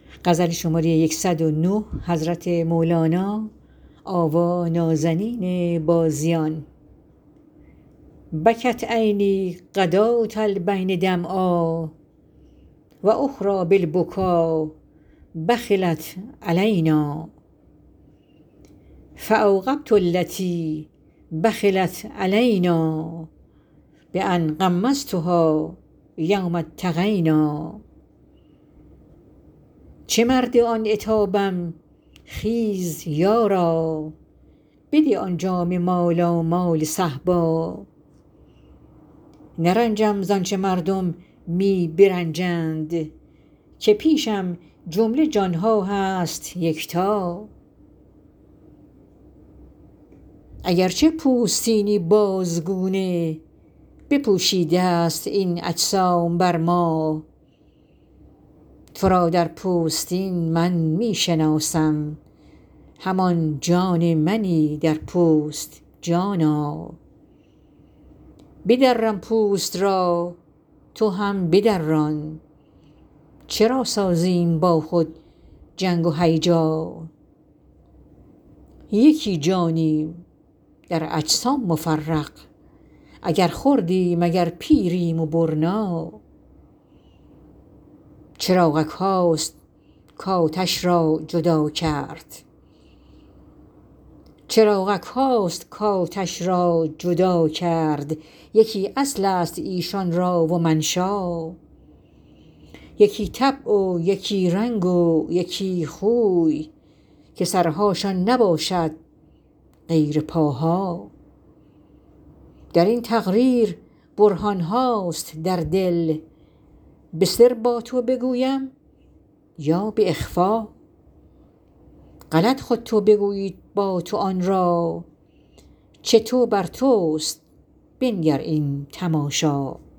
بکت عینی غداة البین دمعا و اخری بالبکا بخلت علینا فعوقبت التی بخلت علینا بان غمضتها یوم التقینا چه مرد آن عتابم خیز یارا بده آن جام مالامال صهبا نرنجم زآنچه مردم می برنجند که پیشم جمله جان ها هست یکتا اگر چه پوستینی بازگونه بپوشیده ست این اجسام بر ما تو را در پوستین من می شناسم همان جان منی در پوست جانا بدرم پوست را تو هم بدران چرا سازیم با خود جنگ و هیجا یکی جانیم در اجسام مفرق اگر خردیم اگر پیریم و برنا چراغک هاست کآتش را جدا کرد یکی اصل است ایشان را و منشا یکی طبع و یکی رنگ و یکی خوی که سرهاشان نباشد غیر پاها در این تقریر برهان هاست در دل به سر با تو بگویم یا به اخفا غلط خود تو بگویی با تو آن را چه تو بر توست بنگر این تماشا